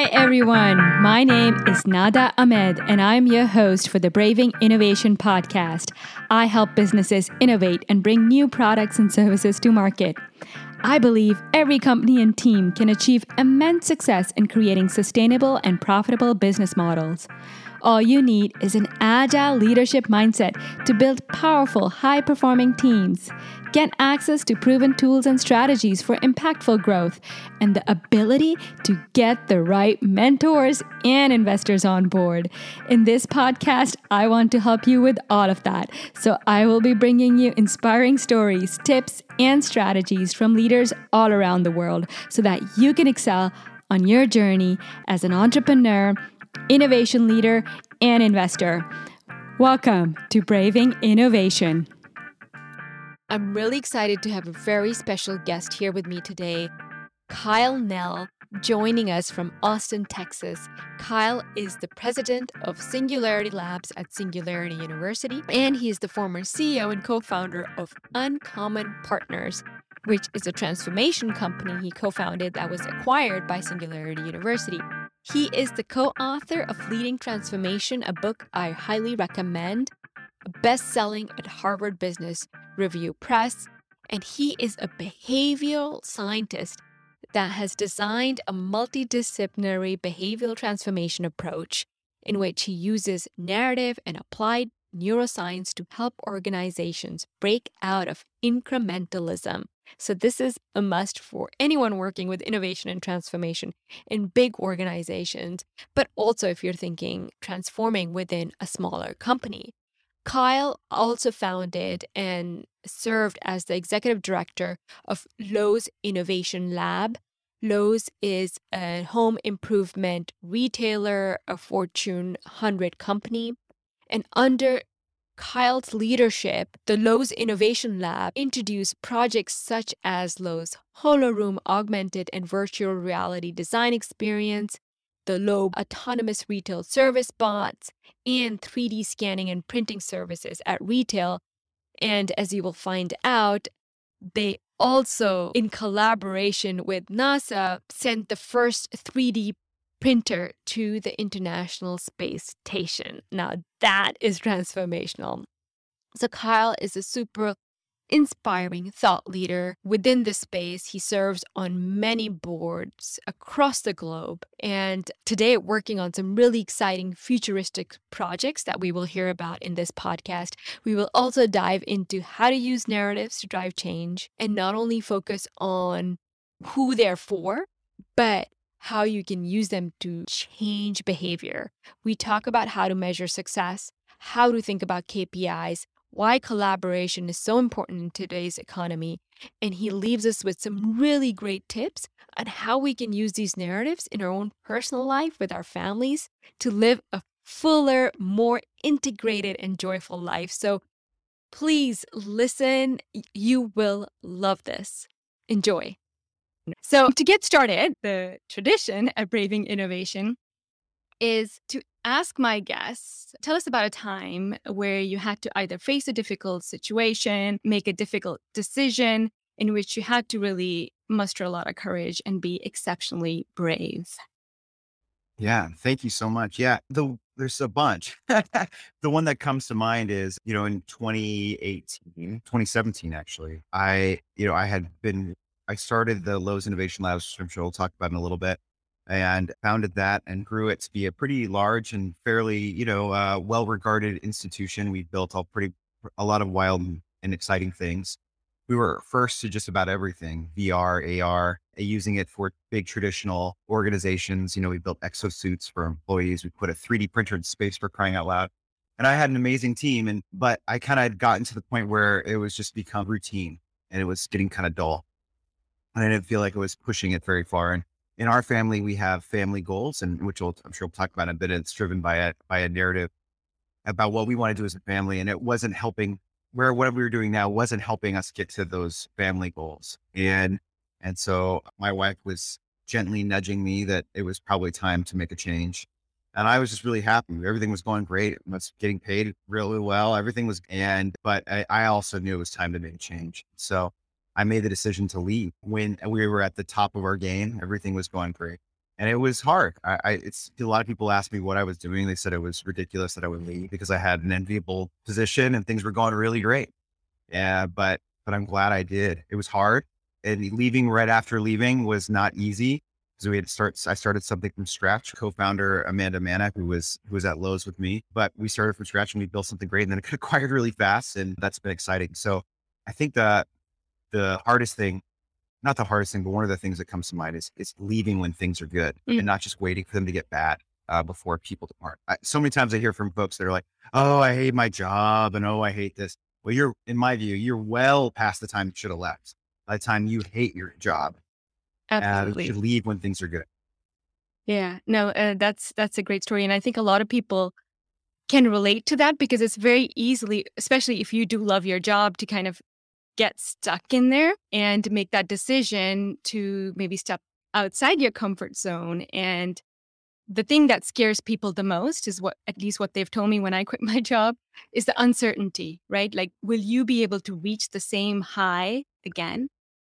everyone. My name is Nada Ahmed, and I'm your host for the Braving Innovation podcast. I help businesses innovate and bring new products and services to market. I believe every company and team can achieve immense success in creating sustainable and profitable business models. All you need is an agile leadership mindset to build powerful, high-performing teams, get access to proven tools and strategies for impactful growth, and the ability to get the right mentors and investors on board. In this podcast, I want to help you with all of that. So I will be bringing you inspiring stories, tips, and strategies from leaders all around the world so that you can excel on your journey as an entrepreneur, innovation leader, and investor. Welcome to Braving Innovation. I'm really excited to have a very special guest here with me today, Kyle Nell, joining us from Austin, Texas. Kyle is the president of Singularity Labs at Singularity University, and he is the former CEO and co-founder of Uncommon Partners, which is a transformation company he co-founded that was acquired by Singularity University. He is the co-author of Leading Transformation, a book I highly recommend, best-selling at Harvard Business Review Press, and he is a behavioral scientist that has designed a multidisciplinary behavioral transformation approach in which he uses narrative and applied neuroscience to help organizations break out of incrementalism. So this is a must for anyone working with innovation and transformation in big organizations, but also if you're thinking transforming within a smaller company. Kyle also founded and served as the executive director of Lowe's Innovation Lab. Lowe's is a home improvement retailer, a Fortune 100 company, and under Kyle's leadership, the Lowe's Innovation Lab introduced projects such as Lowe's HoloRoom augmented and virtual reality design experience, the Lowe autonomous retail service bots, and 3D scanning and printing services at retail. And as you will find out, they also, in collaboration with NASA, sent the first 3D printer to the International Space Station. Now that is transformational. So Kyle is a super inspiring thought leader within this space. He serves on many boards across the globe, and today working on some really exciting futuristic projects that we will hear about in this podcast. We will also dive into how to use narratives to drive change and not only focus on who they're for, but how you can use them to change behavior. We talk about how to measure success, how to think about KPIs, why collaboration is so important in today's economy, and he leaves us with some really great tips on how we can use these narratives in our own personal life with our families to live a fuller, more integrated and joyful life. So please listen. You will love this. Enjoy. So to get started, the tradition at Braving Innovation is to ask my guests, tell us about a time where you had to either face a difficult situation, make a difficult decision in which you had to really muster a lot of courage and be exceptionally brave. Yeah, thank you so much. Yeah, there's a bunch. The one that comes to mind is, in 2017, actually, I started the Lowe's Innovation Labs, which I'm sure we'll talk about in a little bit, and founded that and grew it to be a pretty large and fairly, well-regarded institution. We built a lot of wild and exciting things. We were first to just about everything, VR, AR, using it for big traditional organizations. We built exosuits for employees. We put a 3D printer in space, for crying out loud. And I had an amazing team, but I kind of had gotten to the point where it was just become routine and it was getting kind of dull. And I didn't feel like it was pushing it very far. And in our family, we have family goals, and which I'm sure we'll talk about in a bit. It's driven by a narrative about what we want to do as a family. And it wasn't helping what we were doing now wasn't helping us get to those family goals. And so my wife was gently nudging me that it was probably time to make a change. And I was just really happy. Everything was going great. I was getting paid really well. But I also knew it was time to make a change. So I made the decision to leave when we were at the top of our game. Everything was going great. And it was hard. It's a lot of people asked me what I was doing. They said it was ridiculous that I would leave because I had an enviable position and things were going really great. Yeah, but I'm glad I did. It was hard, and leaving right after leaving was not easy because we had to start. I started something from scratch. Co-founder Amanda Manak, who was at Lowe's with me, but we started from scratch and we built something great, and then it got acquired really fast, and that's been exciting. So I think that the hardest thing, not the hardest thing, but one of the things that comes to mind is leaving when things are good and not just waiting for them to get bad before people depart. So many times I hear from folks that are like, "Oh, I hate my job," and "Oh, I hate this." Well, in my view, you're well past the time you should have left. By the time you hate your job, you should Absolutely. leave when things are good. Yeah. No, that's a great story. And I think a lot of people can relate to that because it's very easily, especially if you do love your job, to kind of get stuck in there and make that decision to maybe step outside your comfort zone. And the thing that scares people the most is what, at least what they've told me when I quit my job, is the uncertainty, right? Like, will you be able to reach the same high again?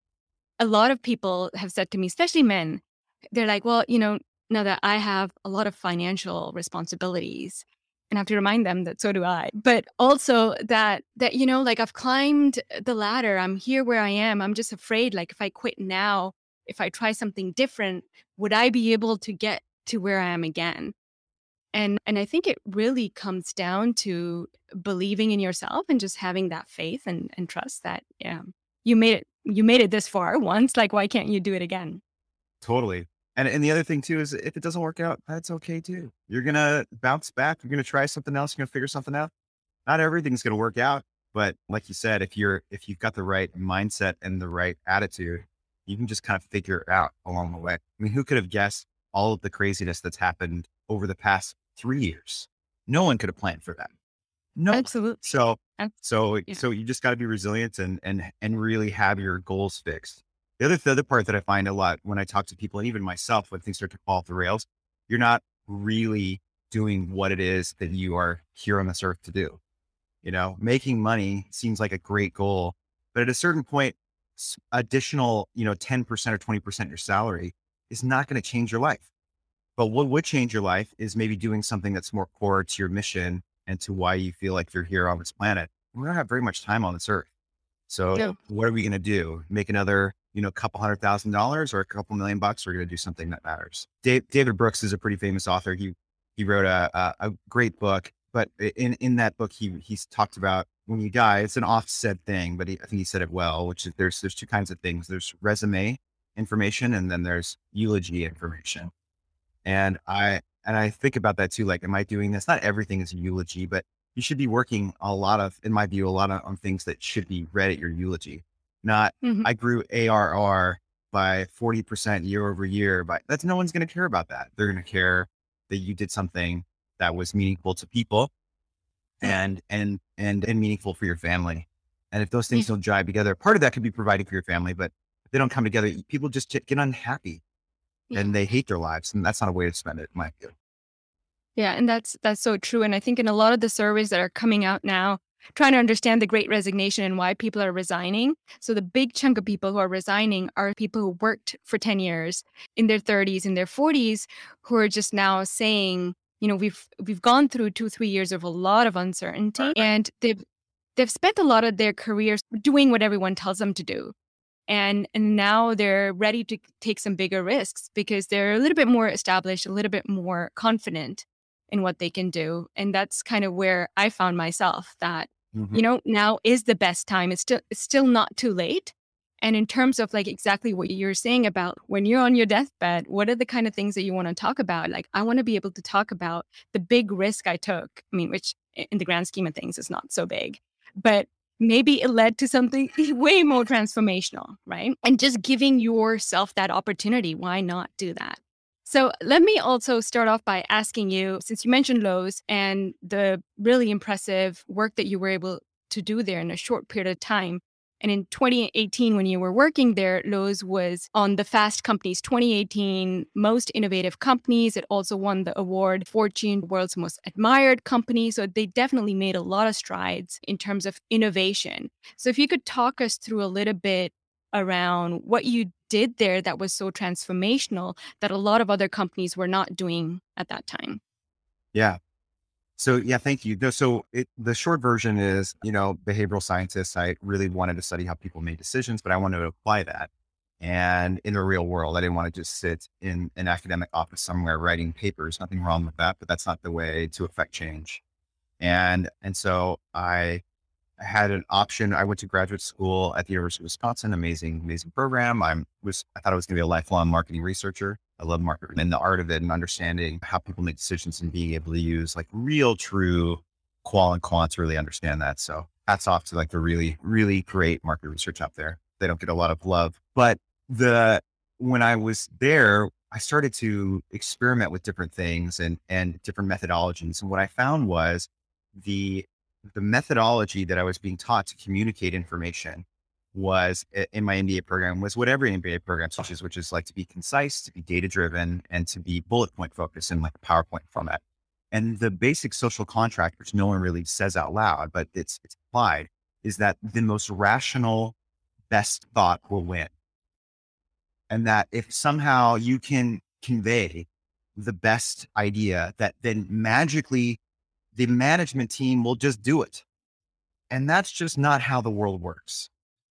A lot of people have said to me, especially men, they're like, well, now that I have a lot of financial responsibilities, and I have to remind them that so do I. But also that like I've climbed the ladder, I'm here where I am. I'm just afraid, like if I quit now, if I try something different, would I be able to get to where I am again? And I think it really comes down to believing in yourself and just having that faith and trust that, yeah, you made it this far once, like why can't you do it again? Totally. And the other thing too is if it doesn't work out, that's okay too. You're gonna bounce back. You're gonna try something else. You're gonna figure something out. Not everything's gonna work out, but like you said, if you've got the right mindset and the right attitude, you can just kind of figure it out along the way. I mean, who could have guessed all of the craziness that's happened over the past 3 years? No one could have planned for that. No one. Absolutely. So Ab- so yeah. so you just got to be resilient and really have your goals fixed. The other part that I find a lot when I talk to people and even myself when things start to fall off the rails, you're not really doing what it is that you are here on this earth to do. Making money seems like a great goal, but at a certain point, additional, 10% or 20% your salary is not going to change your life. But what would change your life is maybe doing something that's more core to your mission and to why you feel like you're here on this planet. We don't have very much time on this earth. So No. what are we going to do? Make another, couple $100,000 or a couple $1,000,000? We're going to do something that matters. David Brooks is a pretty famous author. He wrote a great book, but in that book, he's talked about when you die, it's an offset thing, but I think he said it well, which is there's two kinds of things. There's resume information and then there's eulogy information. And I think about that too. Like, am I doing this? Not everything is a eulogy, but you should be working in my view, on things that should be read at your eulogy. Not, Mhm. I grew ARR by 40% year over year, but that's no one's going to care about that. They're going to care that you did something that was meaningful to people and meaningful for your family. And if those Yeah. things don't jive together, part of that could be providing for your family, but if they don't come together, people just get unhappy Yeah. and they hate their lives. And that's not a way to spend it, in my view. Yeah, and that's so true. And I think in a lot of the surveys that are coming out now, trying to understand the great resignation and why people are resigning. So the big chunk of people who are resigning are people who worked for 10 years in their 30s, in their 40s, who are just now saying, we've gone through 2, 3 years of a lot of uncertainty, and they've spent a lot of their careers doing what everyone tells them to do. And now they're ready to take some bigger risks because they're a little bit more established, a little bit more confident in what they can do. And that's kind of where I found myself that, Mhm. now is the best time. It's still not too late. And in terms of like exactly what you're saying about when you're on your deathbed, what are the kind of things that you want to talk about? Like, I want to be able to talk about the big risk I took. I mean, which in the grand scheme of things is not so big, but maybe it led to something way more transformational, right? And just giving yourself that opportunity. Why not do that? So let me also start off by asking you, since you mentioned Lowe's and the really impressive work that you were able to do there in a short period of time. And in 2018, when you were working there, Lowe's was on the Fast Company's 2018 Most Innovative Companies. It also won the award Fortune World's Most Admired Company. So they definitely made a lot of strides in terms of innovation. So if you could talk us through a little bit around what you did there that was so transformational that a lot of other companies were not doing at that time? Yeah. So yeah, thank you. No, so the short version is, behavioral scientists, I really wanted to study how people made decisions, but I wanted to apply that. And in the real world, I didn't want to just sit in an academic office somewhere writing papers. Nothing wrong with that, but that's not the way to affect change. And so I had an option. I went to graduate school at the University of Wisconsin. Amazing, amazing program. I thought I was going to be a lifelong marketing researcher. I love marketing and the art of it and understanding how people make decisions and being able to use like real, true qual and quant to really understand that. So hats off to like the really, really great market research out there. They don't get a lot of love, but when I was there, I started to experiment with different things and different methodologies. And what I found was the the methodology that I was being taught to communicate information was in my MBA program was what every MBA program teaches, which is like to be concise, to be data driven, and to be bullet point focused in like a PowerPoint format. And the basic social contract, which no one really says out loud, but it's applied, is that the most rational, best thought will win. And that if somehow you can convey the best idea, that then magically the management team will just do it. And that's just not how the world works.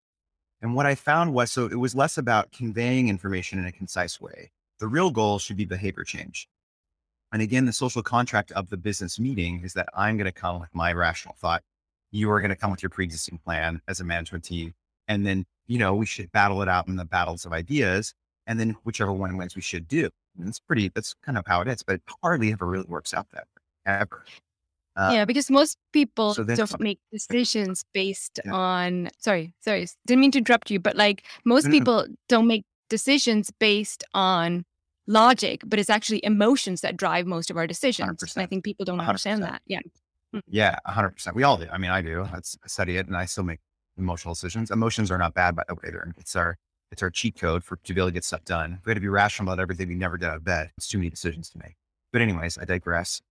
And what I found was, so it was less about conveying information in a concise way. The real goal should be behavior change. And again, the social contract of the business meeting is that I'm going to come with my rational thought. You are going to come with your pre-existing plan as a management team. And then, we should battle it out in the battles of ideas. And then whichever one wins, we should do. And that's kind of how it is, but it hardly ever really works out that way, ever. Yeah, because most people So then, don't make decisions based yeah, on, sorry, didn't mean to interrupt you, but like most no, no, no, people don't make decisions based on logic, but it's actually emotions that drive most of our decisions. And I 100%, think people don't understand 100%. that. Yeah. Mm. Yeah, 100%. We all do. I mean, I do. I study it and I still make emotional decisions. Emotions are not bad, by the way. It's our cheat code to be able to get stuff done. If we had to be rational about everything, we never get out of bed. It's too many decisions to make. But anyways, I digress.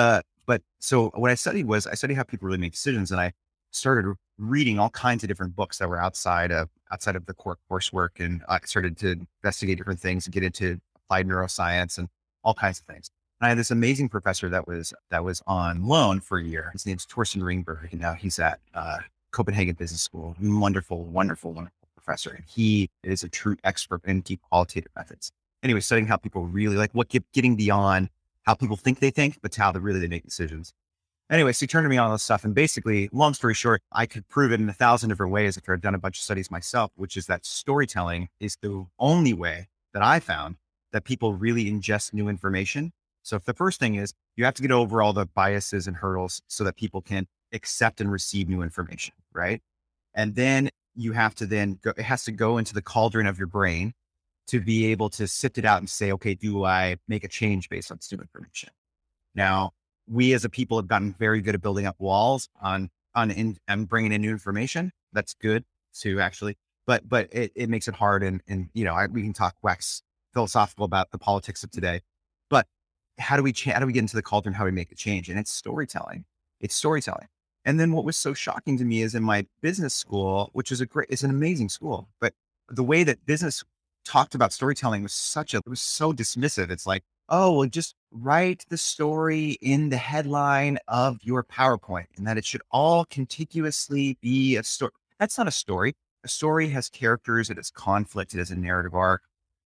But so what I studied how people really make decisions. And I started reading all kinds of different books that were outside of the core coursework. And I started to investigate different things and get into applied neuroscience and all kinds of things. And I had this amazing professor that was on loan for a year. His name's Torsten Ringberg, and now he's at Copenhagen Business School. Wonderful, wonderful, wonderful professor. And he is a true expert in deep qualitative methods. Anyway, studying how people really like getting beyond how people think they think, but how they make decisions. Anyway, so he turned to me on all this stuff. And basically, long story short, I could prove it in 1,000 different ways if I'd done a bunch of studies myself, which is that storytelling is the only way that I found that people really ingest new information. So if the first thing is you have to get over all the biases and hurdles so that people can accept and receive new information, right? And then you have to it has to go into the cauldron of your brain to be able to sift it out and say, okay, do I make a change based on this new information? Now, we as a people have gotten very good at building up walls and bringing in new information. That's good too, actually, but it makes it hard. And we can wax philosophical about the politics of today, but how do we get into the cauldron? How do we make a change? And it's storytelling. It's storytelling. And then what was so shocking to me is in my business school, which is it's an amazing school, but the way that business talked about storytelling was it was so dismissive. It's like, oh, well, just write the story in the headline of your PowerPoint and that it should all contiguously be a story. That's not a story. A story has characters, it has conflict, it has a narrative arc.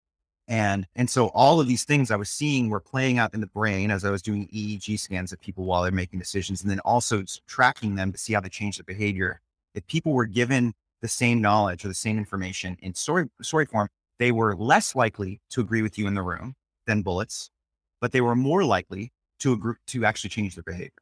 And so all of these things I was seeing were playing out in the brain as I was doing EEG scans of people while they're making decisions, and then also tracking them to see how they change their behavior. If people were given the same knowledge or the same information in story form, they were less likely to agree with you in the room than bullets, but they were more likely to actually change their behavior.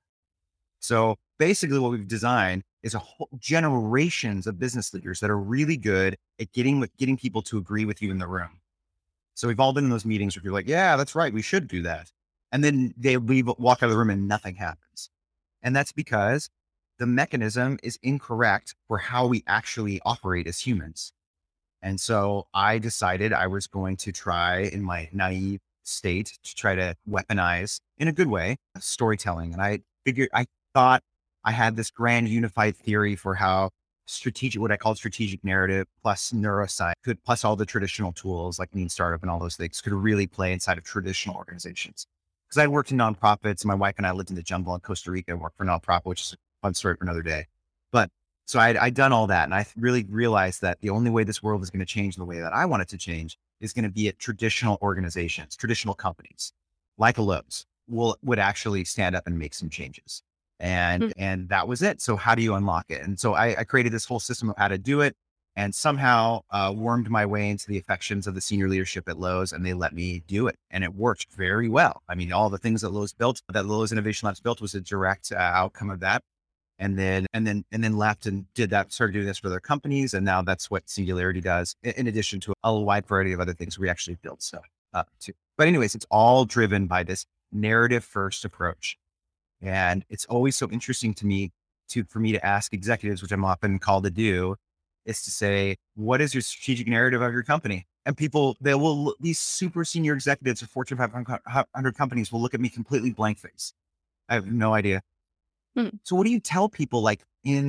So basically what we've designed is a whole generations of business leaders that are really good at getting people to agree with you in the room. So we've all been in those meetings where you're like, yeah, that's right, we should do that. And then they walk out of the room and nothing happens. And that's because the mechanism is incorrect for how we actually operate as humans. And so I decided I was going to try, in my naive state, to try to weaponize, in a good way, storytelling. And I thought I had this grand unified theory for how what I call strategic narrative plus neuroscience plus all the traditional tools like Lean Startup and all those things could really play inside of traditional organizations. Because I worked in nonprofits. My wife and I lived in the jungle in Costa Rica and worked for a nonprofit, which is a fun story for another day. But so I'd done all that. And I really realized that the only way this world is going to change in the way that I want it to change is going to be at traditional organizations, traditional companies like a Lowe's would actually stand up and make some changes. And that was it. So how do you unlock it? And so I created this whole system of how to do it and somehow wormed my way into the affections of the senior leadership at Lowe's, and they let me do it. And it worked very well. I mean, all the things that Lowe's Innovation Labs built was a direct outcome of that. And then left and started doing this for other companies. And now that's what Singularity does, in addition to a wide variety of other things we actually build stuff too. But anyways, it's all driven by this narrative first approach. And it's always so interesting to me for me to ask executives, which I'm often called to do, is to say, what is your strategic narrative of your company? And these super senior executives of Fortune 500 companies will look at me completely blank face. I have no idea. So what do you tell people at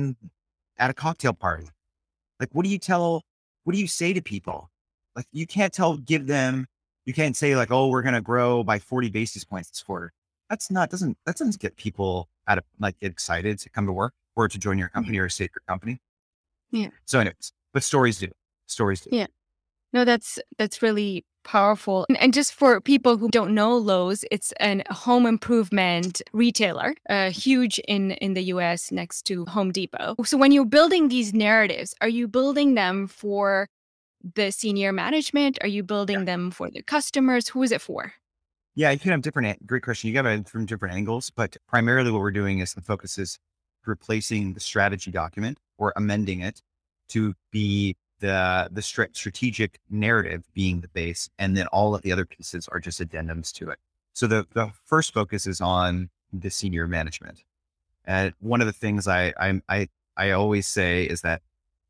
a cocktail party? Like, what do you say to people? Like, you can't you can't say like, oh, we're going to grow by 40 basis points this quarter. That doesn't get people get excited to come to work or to join your company or stay at your company. Yeah. So anyways, but stories do. Yeah. No, that's really powerful. And just for people who don't know Lowe's, it's a home improvement retailer, huge in the US next to Home Depot. So when you're building these narratives, are you building them for the senior management? Are you building them for the customers? Who is it for? Yeah, you can have great question. You got it from different angles, but primarily what we're doing is the focus is replacing the strategy document or amending it to be the strategic narrative being the base. And then all of the other pieces are just addendums to it. So the first focus is on the senior management. And one of the things I always say is that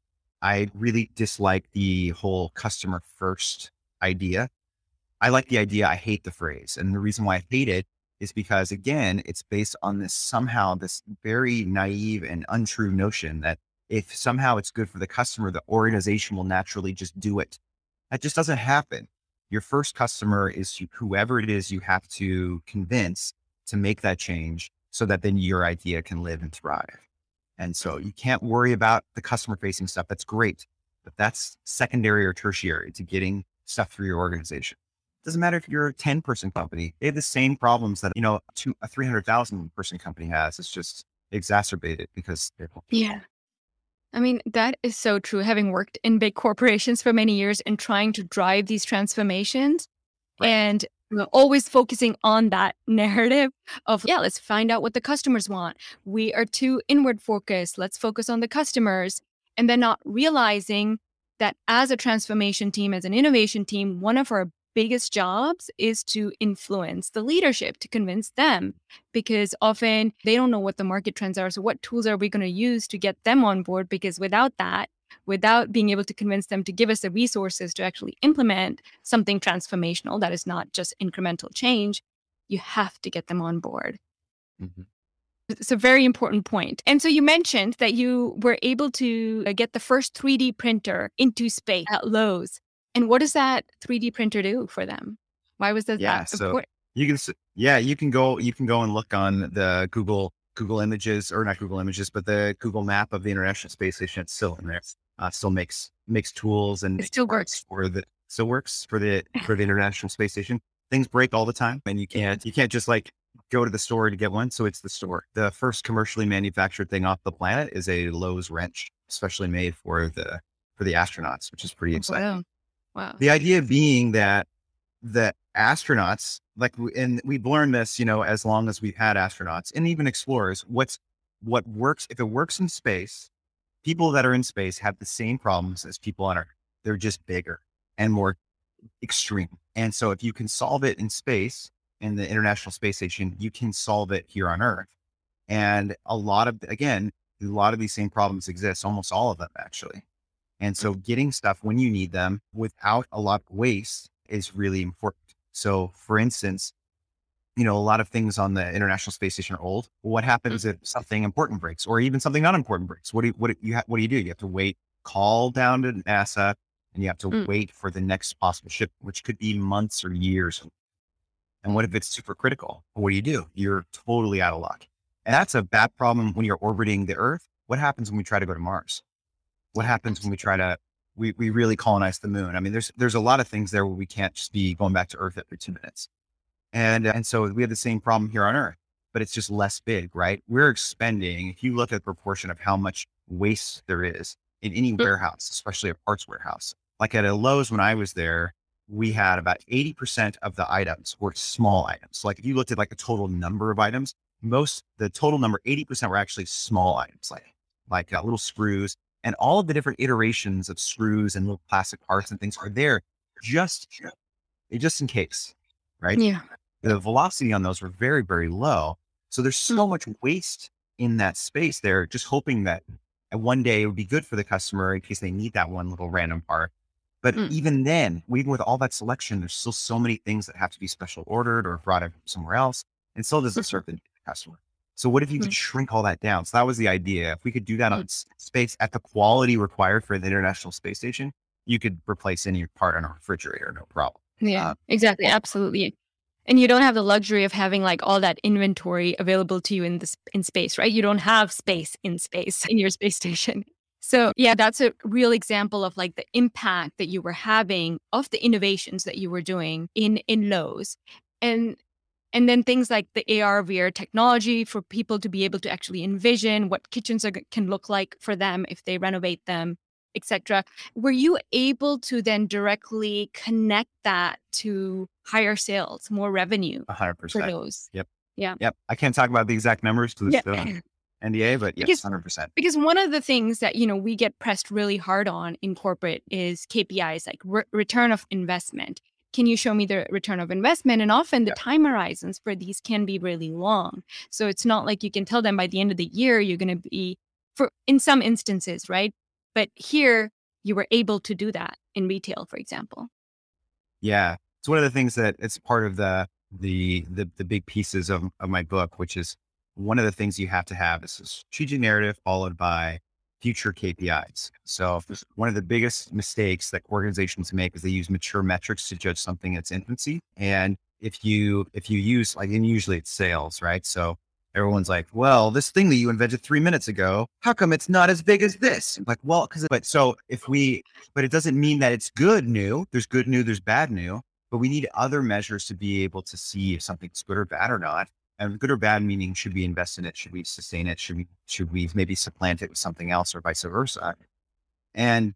I really dislike the whole customer first idea. I like the idea. I hate the phrase. And the reason why I hate it is because, again, it's based on this very naive and untrue notion that if somehow it's good for the customer, the organization will naturally just do it. That just doesn't happen. Your first customer is whoever it is you have to convince to make that change so that then your idea can live and thrive. And so you can't worry about the customer facing stuff. That's great, but that's secondary or tertiary to getting stuff through your organization. Doesn't matter if you're a 10-person company. They have the same problems that, a 300,000 person company has. It's just exacerbated because they're. Yeah. I mean, that is so true. Having worked in big corporations for many years and trying to drive these transformations, right. And always focusing on that narrative of, let's find out what the customers want. We are too inward focused. Let's focus on the customers. And then not realizing that as a transformation team, as an innovation team, one of our biggest jobs is to influence the leadership, to convince them, because often they don't know what the market trends are. So what tools are we going to use to get them on board? Because without being able to convince them to give us the resources to actually implement something transformational that is not just incremental change, you have to get them on board. Mm-hmm. It's a very important point. And so you mentioned that you were able to get the first 3D printer into space at Lowe's. And what does that 3D printer do for them? Why was that important? You can go and look on the Google Images, or not Google Images, but the Google map of the International Space Station. It's still in there. Still makes tools, and it still works for the International Space Station. Things break all the time, and you can't just go to the store to get one. So it's the store. The first commercially manufactured thing off the planet is a Lowe's wrench, especially made for the astronauts, which is pretty exciting. Wow. The idea being that the astronauts, and we've learned this, as long as we've had astronauts and even explorers, what works, if it works in space, people that are in space have the same problems as people on Earth. They're just bigger and more extreme. And so if you can solve it in space, in the International Space Station, you can solve it here on Earth. And a lot of these same problems exist, almost all of them actually. And so getting stuff when you need them without a lot of waste is really important. So for instance, a lot of things on the International Space Station are old. What happens if something important breaks, or even something not important breaks? What do you do? You have to wait, call down to NASA, and you have to wait for the next possible ship, which could be months or years. And what if it's super critical? What do? You're totally out of luck. And that's a bad problem when you're orbiting the Earth. What happens when we try to go to Mars? What happens when we try to, we really colonize the moon? I mean, there's a lot of things there where we can't just be going back to Earth every 2 minutes. And so we have the same problem here on Earth, but it's just less big, right? We're expending, if you look at the proportion of how much waste there is in any warehouse, especially a parts warehouse, like at a Lowe's when I was there, we had about 80% of the items were small items. Like if you looked at like a total number of items, the total number, 80% were actually small items, like little screws, and all of the different iterations of screws and little plastic parts and things are there just in case, right? Yeah. The velocity on those were very, very low. So there's so much waste in that space there, just hoping that one day it would be good for the customer in case they need that one little random part. But even then, even with all that selection, there's still so many things that have to be special ordered or brought in from somewhere else, and still doesn't serve the customer. So what if you could shrink all that down? So that was the idea. If we could do that on space at the quality required for the International Space Station, you could replace any part on a refrigerator, no problem. Yeah, exactly. Absolutely. And you don't have the luxury of having like all that inventory available to you in space, right? You don't have space in your space station. So yeah, that's a real example of like the impact that you were having of the innovations that you were doing in Lowe's. And then things like the AR, VR technology for people to be able to actually envision what kitchens can look like for them if they renovate them, etc. Were you able to then directly connect that to higher sales, more revenue 100%. for those? Yep. Yeah. Yep. I can't talk about the exact numbers to this NDA, but yes, 100%. Because one of the things that, we get pressed really hard on in corporate is KPIs, like return of investment. Can you show me the return of investment? And often the time horizons for these can be really long. So it's not like you can tell them by the end of the year, you're going to be in some instances, right? But here you were able to do that in retail, for example. Yeah. It's one of the things that it's part of the big pieces of my book, which is one of the things you have to have is a strategic narrative followed by future KPIs. So one of the biggest mistakes that organizations make is they use mature metrics to judge something in its infancy. And if you use and usually it's sales, right? So everyone's like, well, this thing that you invented 3 minutes ago, how come it's not as big as this? I'm like, well, but it doesn't mean that it's good new. There's good new, there's bad new, but we need other measures to be able to see if something's good or bad or not. And good or bad meaning, should we invest in it? Should we sustain it? Should we maybe supplant it with something else or vice versa? And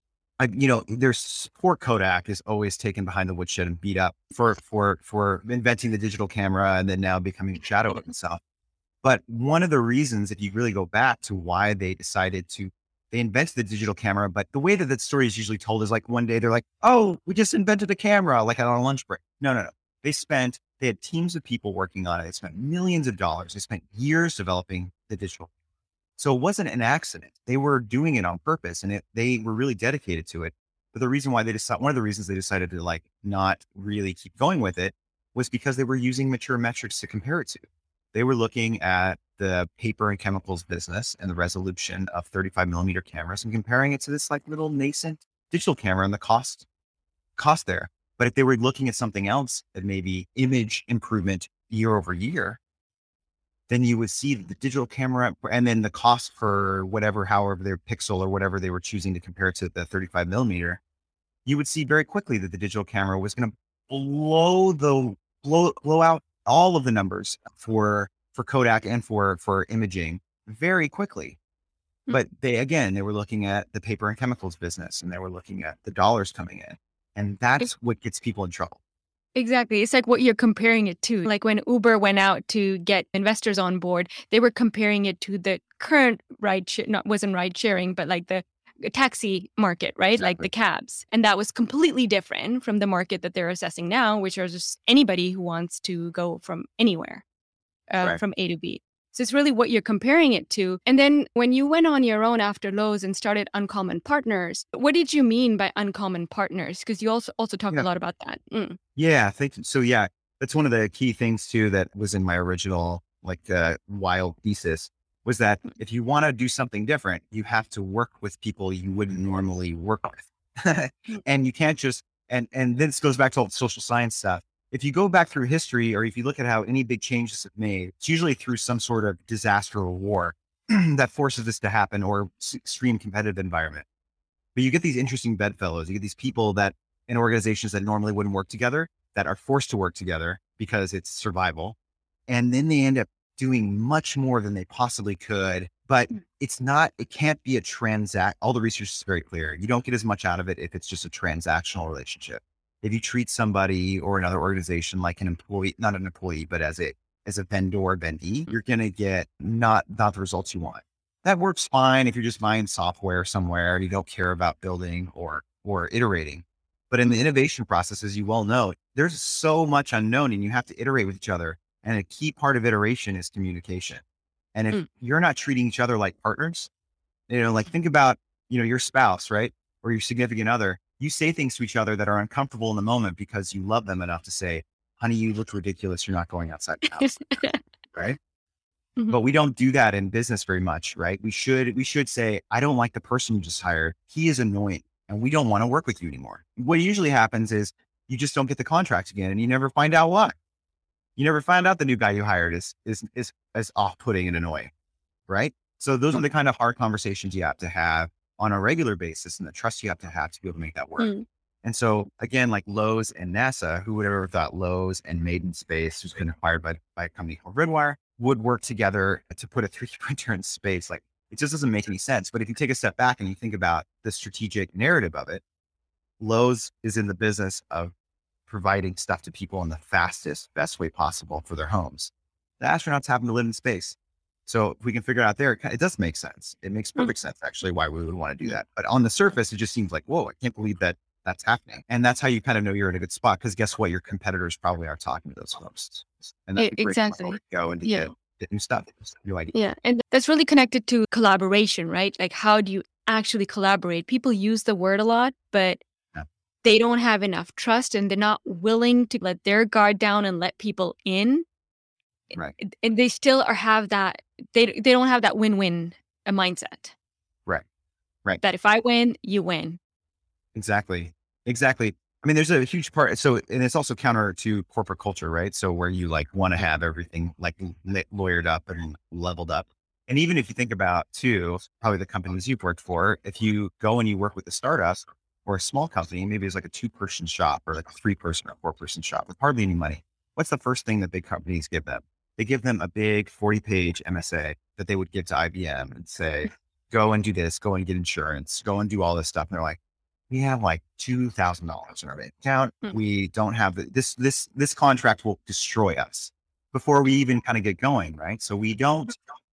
there's poor Kodak is always taken behind the woodshed and beat up for inventing the digital camera and then now becoming a shadow of itself. But one of the reasons, if you really go back to why they invented the digital camera, but the way that story is usually told is like one day they're like, oh, we just invented a camera, like on a lunch break. No. They had teams of people working on it. They spent millions of dollars. They spent years developing the digital. So it wasn't an accident. They were doing it on purpose and they were really dedicated to it. But one of the reasons they decided to like not really keep going with it was because they were using mature metrics to compare it to. They were looking at the paper and chemicals business and the resolution of 35 millimeter cameras and comparing it to this like little nascent digital camera and the cost there. But if they were looking at something else that maybe image improvement year over year, then you would see the digital camera and then the cost for however their pixel or whatever they were choosing to compare to the 35 millimeter, you would see very quickly that the digital camera was going to blow out all of the numbers for Kodak and for imaging very quickly. But they were looking at the paper and chemicals business and they were looking at the dollars coming in. And that's what gets people in trouble. Exactly. It's like what you're comparing it to. Like when Uber went out to get investors on board, they were comparing it to the current wasn't ride sharing, but like the taxi market, right? Exactly. Like the cabs. And that was completely different from the market that they're assessing now, which are just anybody who wants to go from anywhere, from A to B. So it's really what you're comparing it to. And then when you went on your own after Lowe's and started Uncommon Partners, what did you mean by Uncommon Partners? Because you also talk a lot about that. Yeah, thank you. So That's one of the key things too that was in my original wild thesis was that if you want to do something different, you have to work with people you wouldn't normally work with. Mm. And you can't just and this goes back to all the social science stuff. If you go back through history or if you look at how any big changes have made, it's usually through some sort of disaster or war that forces this to happen or extreme competitive environment. But you get these interesting bedfellows. You get these people that in organizations that normally wouldn't work together that are forced to work together because it's survival. And then they end up doing much more than they possibly could. But it can't be a all the research is very clear. You don't get as much out of it if it's just a transactional relationship. If you treat somebody or another organization like an employee, not an employee, but as a vendor or vendee, you're going to get not the results you want. That works fine if you're just buying software somewhere and you don't care about building or iterating. But in the innovation process, as you well know, there's so much unknown and you have to iterate with each other. And a key part of iteration is communication. And if you're not treating each other like partners, like think about, your spouse, right? Or your significant other, you say things to each other that are uncomfortable in the moment because you love them enough to say, honey, you look ridiculous. You're not going outside the house. Right. But we don't do that in business very much, right? We should say, I don't like the person you just hired. He is annoying and we don't want to work with you anymore. What usually happens is you just don't get the contract again and you never find out why. You never find out the new guy you hired is off-putting and annoying, right? So those are the kind of hard conversations you have to have on a regular basis and the trust you have to be able to make that work. And so again, like Lowe's and NASA, who would have ever thought Lowe's and Made in Space, who's been acquired by a company called Redwire, would work together to put a 3D printer in space. Like it just doesn't make any sense. But if you take a step back and you think about the strategic narrative of it, Lowe's is in the business of providing stuff to people in the fastest, best way possible for their homes. The astronauts happen to live in space. So if we can figure it out there, it does make sense. It makes perfect sense actually why we would want to do that. But on the surface, it just seems like, whoa, I can't believe that's happening. And that's how you kind of know you're in a good spot. Because guess what? Your competitors probably are talking to those folks. And that's exactly. Go and get new stuff, new ideas. Yeah. And that's really connected to collaboration, right? Like how do you actually collaborate? People use the word a lot, but they don't have enough trust and they're not willing to let their guard down and let people in. Right. And they still have that, they don't have that win-win mindset. Right. That if I win, you win. Exactly. I mean, there's a huge part. So, and it's also counter to corporate culture, right? So where you want to have everything lawyered up and leveled up. And even if you think about too, probably the companies you've worked for, if you go and you work with a startup or a small company, maybe it's like a 2-person shop or like a 3-person or 4-person shop with hardly any money. What's the first thing that big companies give them? They give them a big 40-page MSA that they would give to IBM and say, go and do this, go and get insurance, go and do all this stuff. And they're like, we have like $2,000 in our bank account. We don't have this contract will destroy us before we even kind of get going. Right. So we don't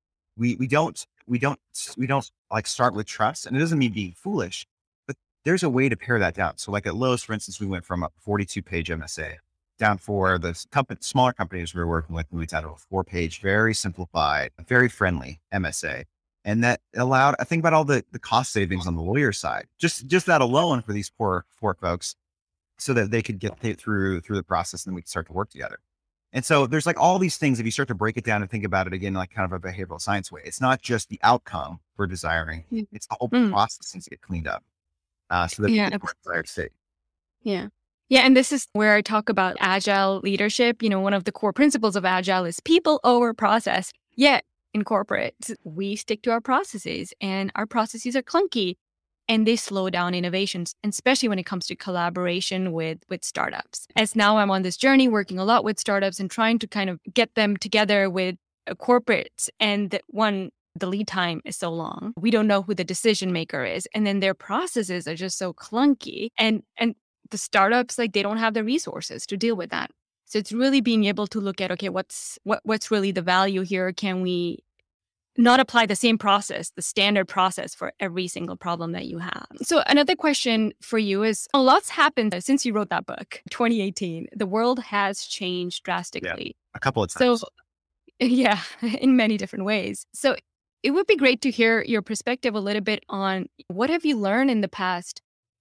like start with trust, and it doesn't mean being foolish, but there's a way to pare that down. So like at Lowe's, for instance, we went from a 42-page MSA down for the smaller companies we were working with, moved down to a 4-page, very simplified, very friendly MSA. And that allowed, I think about all the cost savings on the lawyer side, just that alone for these poor folks, so that they could get through the process and then we could start to work together. And so there's like all these things, if you start to break it down and think about it again, like kind of a behavioral science way, it's not just the outcome we're desiring, it's the whole process needs to get cleaned up. So that people are desired state. Yeah. Yeah. And this is where I talk about agile leadership. One of the core principles of agile is people over process. Yet in corporate, we stick to our processes and our processes are clunky and they slow down innovations, and especially when it comes to collaboration with startups. As now I'm on this journey working a lot with startups and trying to kind of get them together with corporates, and the lead time is so long. We don't know who the decision maker is. And then their processes are just so clunky. And the startups, like they don't have the resources to deal with that. So it's really being able to look at, okay, what's really the value here? Can we not apply the same process, the standard process for every single problem that you have? So another question for you is, a lot's happened since you wrote that book, 2018. The world has changed drastically. Yeah, a couple of times. So yeah, in many different ways. So it would be great to hear your perspective a little bit on what have you learned in the past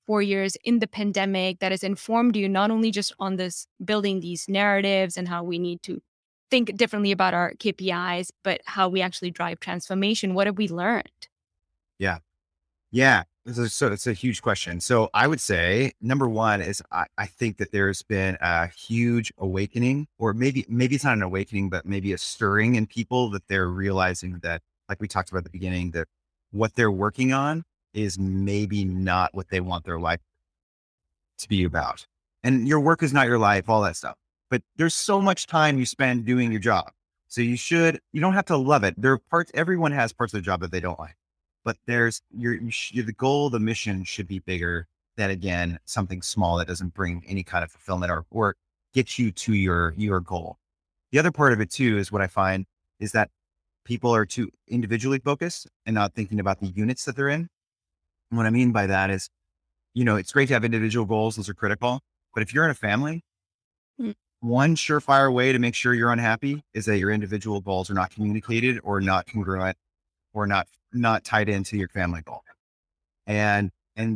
4 years in the pandemic that has informed you not only just on this building these narratives and how we need to think differently about our KPIs, but how we actually drive transformation? What have we learned? Yeah. Yeah. So it's a huge question. So I would say number one is I think that there's been a huge awakening, or maybe it's not an awakening, but maybe a stirring in people that they're realizing that, like we talked about at the beginning, that what they're working on is maybe not what they want their life to be about. And your work is not your life, all that stuff. But there's so much time you spend doing your job. So you don't have to love it. There are parts, everyone has parts of their job that they don't like, but there's the goal, the mission should be bigger than, again, something small that doesn't bring any kind of fulfillment or get you to your goal. The other part of it too is what I find is that people are too individually focused and not thinking about the units that they're in. And what I mean by that is, it's great to have individual goals. Those are critical. But if you're in a family, Mm. one surefire way to make sure you're unhappy is that your individual goals are not communicated or not congruent or not tied into your family goal. And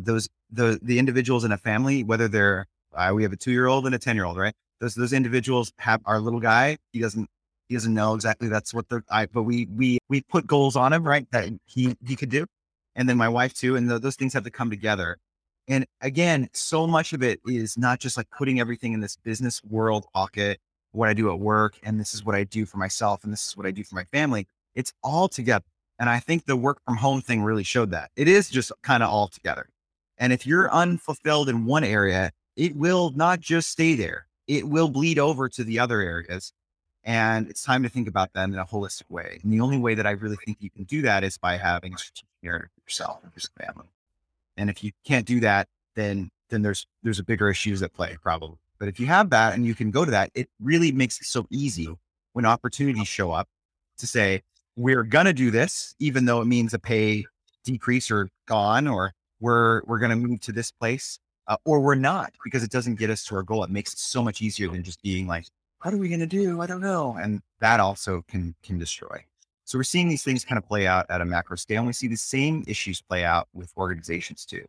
the individuals in a family, whether they're, we have a 2-year-old and a 10-year-old, right? Those individuals have our little guy. He doesn't know exactly that's what but we put goals on him, right? That he could do. And then my wife too. And those things have to come together. And again, so much of it is not just like putting everything in this business world pocket, what I do at work, and this is what I do for myself, and this is what I do for my family. It's all together. And I think the work from home thing really showed that. It is just kind of all together. And if you're unfulfilled in one area, it will not just stay there. It will bleed over to the other areas. And it's time to think about them in a holistic way. And the only way that I really think you can do that is by having a strategic narrative for yourself and for your family. And if you can't do that, then there's a bigger issues at play probably. But if you have that and you can go to that, it really makes it so easy when opportunities show up to say, we're going to do this, even though it means a pay decrease or gone, or we're going to move to this place, or we're not, because it doesn't get us to our goal. It makes it so much easier than just being like, what are we going to do? I don't know. And that also can destroy. So we're seeing these things kind of play out at a macro scale. And we see the same issues play out with organizations too.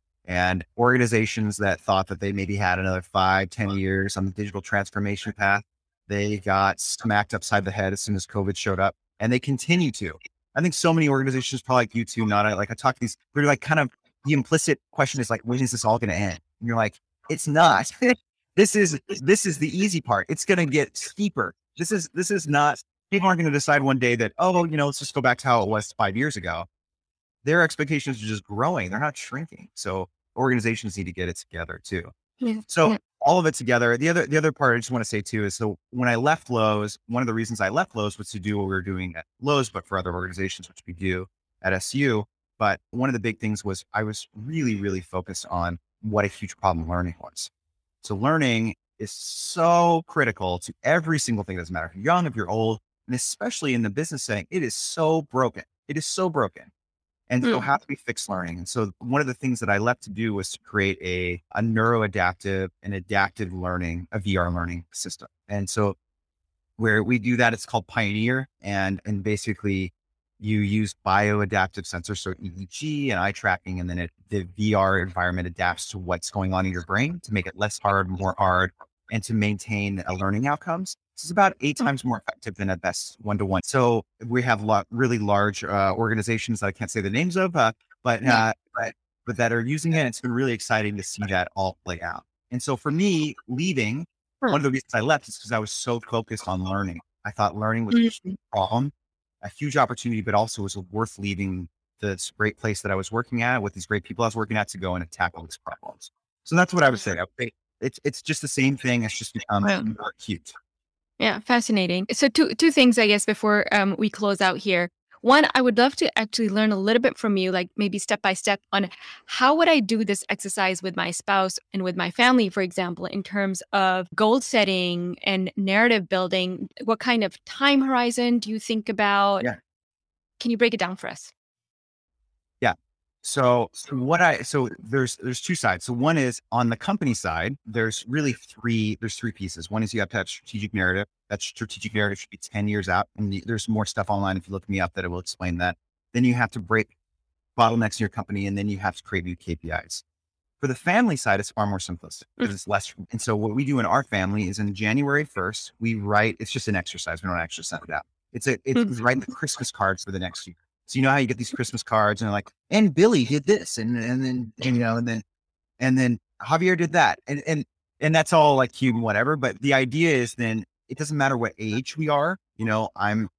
And organizations that thought that they maybe had another 5-10 years on the digital transformation path, they got smacked upside the head as soon as COVID showed up, and they continue to. I think so many organizations, probably like you too, not like I talk to these, they're like kind of the implicit question is like, when is this all going to end? And you're like, it's not. This is the easy part. It's going to get steeper. This is not. People aren't going to decide one day that, let's just go back to how it was 5 years ago. Their expectations are just growing. They're not shrinking. So organizations need to get it together too. Yeah. So Yeah. all of it together. The other part I just want to say too is, so when I left Lowe's, one of the reasons I left Lowe's was to do what we were doing at Lowe's, but for other organizations, which we do at SU. But one of the big things was I was really, really focused on what a huge problem learning was. So learning is so critical to every single thing. It doesn't matter if you're young, if you're old, and especially in the business setting, it is so broken. It is so broken. And so how do we fix learning? And so one of the things that I left to do was to create a neuroadaptive and adaptive learning, a VR learning system. And so where we do that, it's called Pioneer. And basically you use bioadaptive sensors, so EEG and eye tracking, and then the VR environment adapts to what's going on in your brain to make it less hard, more hard, and to maintain learning outcomes. This is about 8 times more effective than at best 1-to-1. So we have really large organizations that I can't say the names of, but that are using it. It's been really exciting to see that all play out. And so for me, leaving, one of the reasons I left is because I was so focused on learning. I thought learning was a huge problem, a huge opportunity, but also was worth leaving this great place that I was working at with these great people I was working at to go and tackle these problems. So that's what I would say. I would say it's just the same thing. It's just become more acute. Yeah, fascinating. So two things, I guess, before we close out here. One, I would love to actually learn a little bit from you, like maybe step by step on how would I do this exercise with my spouse and with my family, for example, in terms of goal setting and narrative building. What kind of time horizon do you think about? Yeah. Can you break it down for us? Yeah. So there's 2 sides. So one is on the company side, there's really 3 pieces. One is you have to have strategic narrative. That strategic narrative should be 10 years out. And there's more stuff online if you look me up that it will explain that. Then you have to break bottlenecks in your company, and then you have to create new KPIs. For the family side, it's far more simplistic because it's less. And so what we do in our family is in January 1st, we write, it's just an exercise. We don't actually send it out. It's writing the Christmas cards for the next year. So you know how you get these Christmas cards and they're like, and Billy did this and then, and then Javier did that. And that's all like cute and whatever. But the idea is then it doesn't matter what age we are. I'm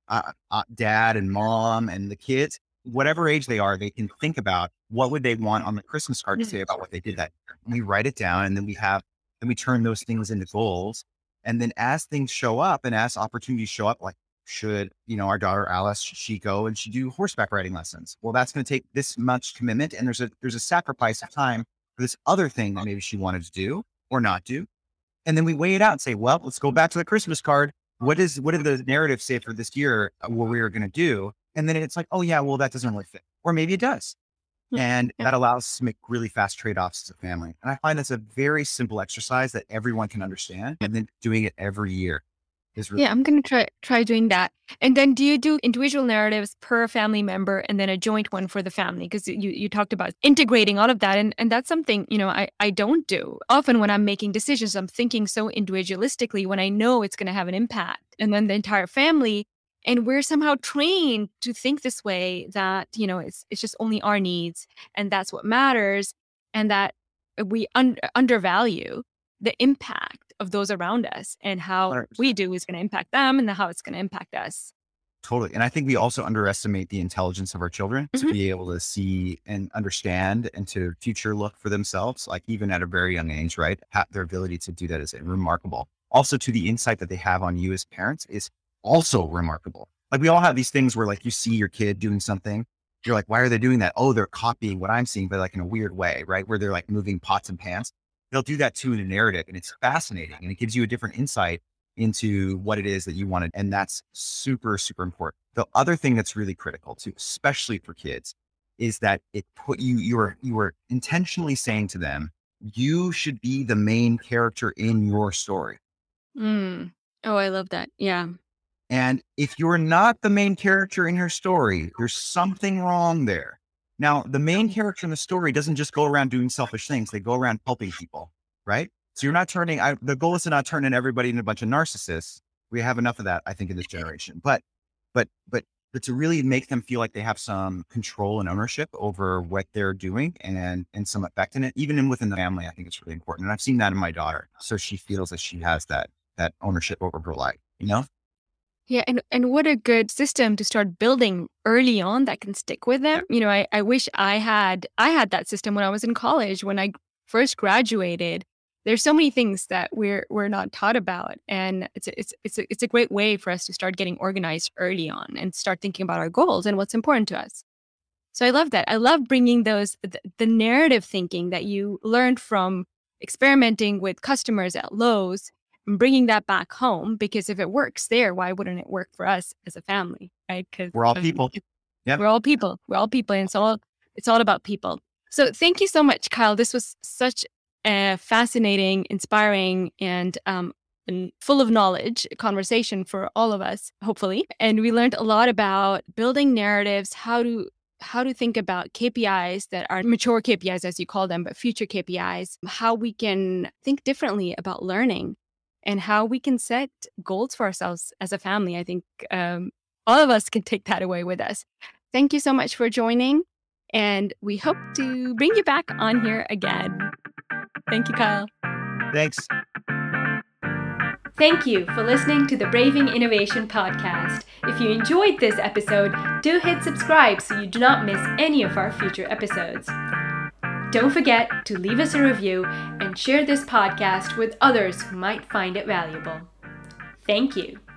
dad and mom and the kids, whatever age they are, they can think about what would they want on the Christmas card to say about what they did that year. And we write it down and then we turn those things into goals. And then as things show up and as opportunities show up, like should, our daughter Alice, she go and she do horseback riding lessons? Well, that's going to take this much commitment. And there's a sacrifice of time for this other thing that maybe she wanted to do or not do. And then we weigh it out and say, well, let's go back to the Christmas card. What did the narrative say for this year, what we were going to do? And then it's like, oh yeah, well, that doesn't really fit. Or maybe it does. And that allows us to make really fast trade-offs as a family. And I find that's a very simple exercise that everyone can understand. And then doing it every year is really I'm going to try doing that. And then do you do individual narratives per family member and then a joint one for the family? Because you talked about integrating all of that. And that's something, I don't do. Often when I'm making decisions, I'm thinking so individualistically when I know it's going to have an impact. And then the entire family, and we're somehow trained to think this way that, it's just only our needs and that's what matters. And that we undervalue the impact of those around us and how 100%. we do is going to impact them and how it's going to impact us. Totally. And I think we also underestimate the intelligence of our children to be able to see and understand and to future look for themselves, like even at a very young age, right? Their ability to do that is remarkable. Also to the insight that they have on you as parents is also remarkable. Like we all have these things where like you see your kid doing something. You're like, why are they doing that? Oh, they're copying what I'm seeing, but like in a weird way, right? Where they're like moving pots and pans. They'll do that too in a narrative and it's fascinating and it gives you a different insight into what it is that you wanted. And that's super, super important. The other thing that's really critical too, especially for kids, is that you are intentionally saying to them, you should be the main character in your story. Oh, I love that. Yeah. And if you're not the main character in her story, there's something wrong there. Now, the main character in the story doesn't just go around doing selfish things. They go around helping people, right? So you're not the goal is to not turn everybody into a bunch of narcissists. We have enough of that, I think, in this generation. But to really make them feel like they have some control and ownership over what they're doing and some effect in it, even within the family, I think it's really important. And I've seen that in my daughter. So she feels that she has that ownership over her life, Yeah. And what a good system to start building early on that can stick with them. I wish I had that system when I was in college. When I first graduated, there's so many things that we're not taught about. And it's a great way for us to start getting organized early on and start thinking about our goals and what's important to us. So I love that. I love bringing the narrative thinking that you learned from experimenting with customers at Lowe's and bringing that back home, because if it works there, why wouldn't it work for us as a family, right? Because we're all people. Yep. We're all people. And it's all about people. So thank you so much, Kyle. This was such a fascinating, inspiring, and full of knowledge conversation for all of us, hopefully. And we learned a lot about building narratives, how to think about KPIs that are mature KPIs, as you call them, but future KPIs, how we can think differently about learning, and how we can set goals for ourselves as a family. I think all of us can take that away with us. Thank you so much for joining, and we hope to bring you back on here again. Thank you, Kyle. Thanks. Thank you for listening to the Braving Innovation podcast. If you enjoyed this episode, do hit subscribe so you do not miss any of our future episodes. Don't forget to leave us a review and share this podcast with others who might find it valuable. Thank you.